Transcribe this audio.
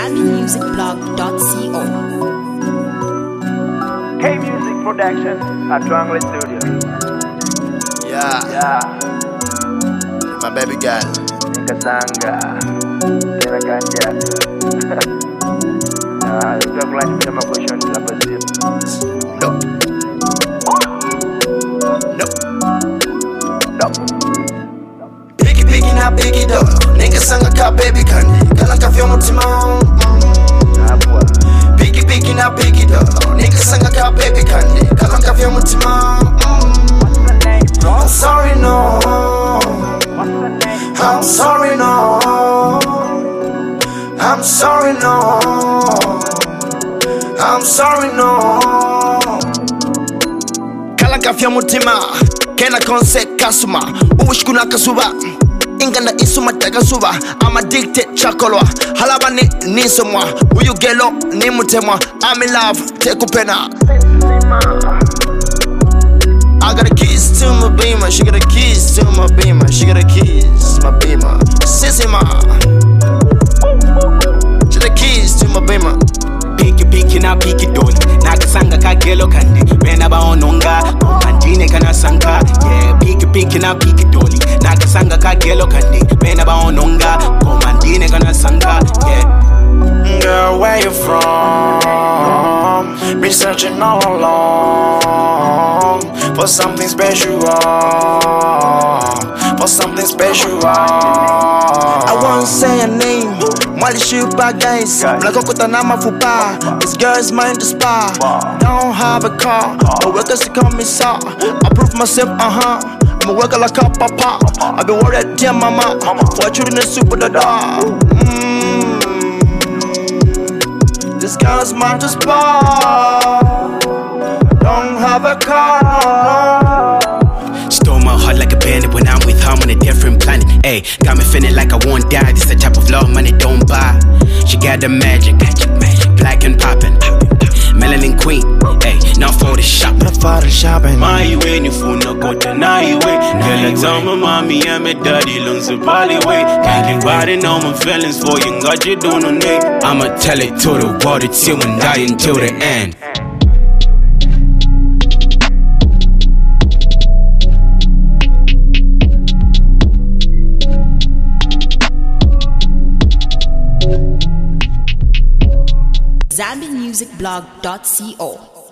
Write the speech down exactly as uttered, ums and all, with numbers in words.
zambi music blog dot co. K Music Production at Triangle Studio. Yeah, Yeah, my baby girl. Nikasanga, Kena Kanja. Ah, you got like to my question to the No, no. No. Biggie, biggie, now biggie, though. Niggas sanga ka baby kandi. Kalan ka feel mutima. Ah, boy. Biggie, biggie, now biggie, though. Niggas sanga ka baby kandi. Kalan ka feel mutima. What's the name, bro? I'm sorry, no. What's the name? I'm sorry, no. I'm sorry, no. I'm sorry, no. Kala kafya mutima, kena konse kasuma, uwishkuna kasuba, ingana isuma tagasuba. I'm addicted chakolwa, halabani nisomwa, uyu gelo ni mutemwa. I'm in love, tekupena. I got a kiss to my beamer, she got a kiss to my beamer, she got a kiss my beamer. Sissy ma, she got a kiss to my beamer. Piki piki na piki doli nakasanga kagelo kandi bena baononga mandine kana sanka. Yeah, piki piki na piki doli nakasanga kagelo kandi bena baononga mandine kana sanka. Yeah, Girl, where you from? Been searching all along for something special, for something special. I won't say a name. Mwali shuba guys, mlakokota na mafupa. This girl's mine to spa. Don't have a car, but workers to call me saw. I prove myself, uh huh. I'm a worker like a papa. I've been worried, dear mama, for children in super the dog. Mm. This girl's mine to spa. Don't have a car, no. stole my heart like a bandit when I'm with her. I'm on a different planet. Ayy, got me feeling like I won't die. This the type of love money don't buy. She got the magic, magic, magic, black and poppin'. Melanin queen, ayy, not for the shop, but for the shopping. My way, ni funa kota na iwe. Girl, I tell my mommy I'm a daddy, lungs a body way. Can't keep riding on my feelings for you, got you doing on it. I'ma tell it to the world, it's you and die until the end. zambi music blog dot co.